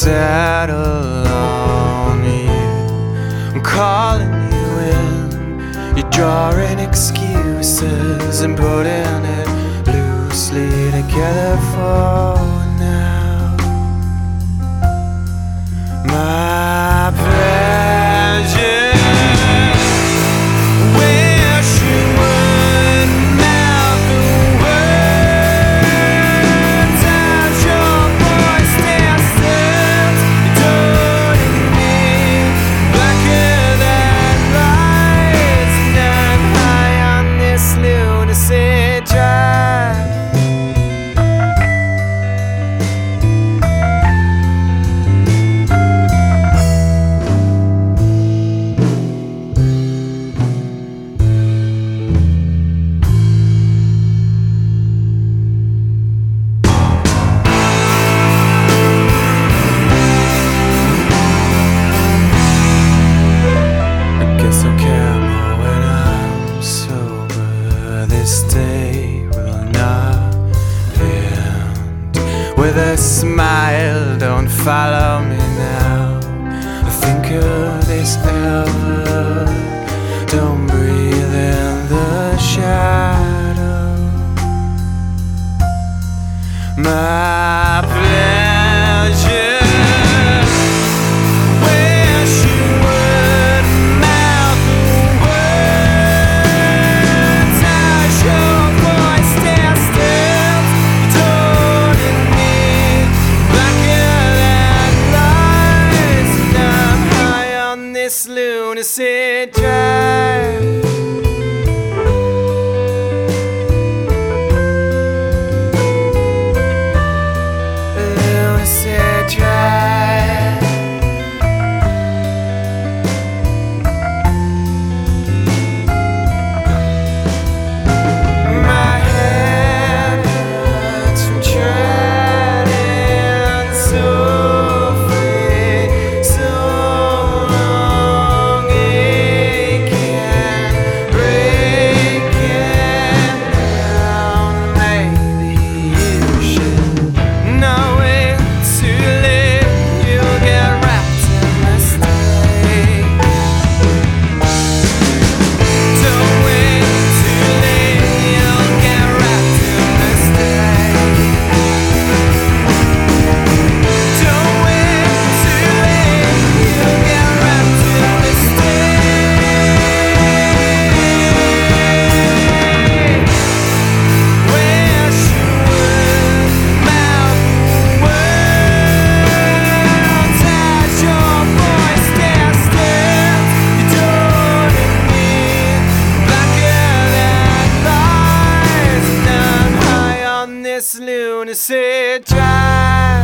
settle on you. I'm calling you in. You're drawing excuses and putting it loosely together for now. My pleasure. This day will not end with a smile. Don't follow me now. I think of this ever. Don't breathe in the shadow. My pleasure. This lunacy drive. Lunacy drive. My head hurts from treading so free, so long. This lunacy drive.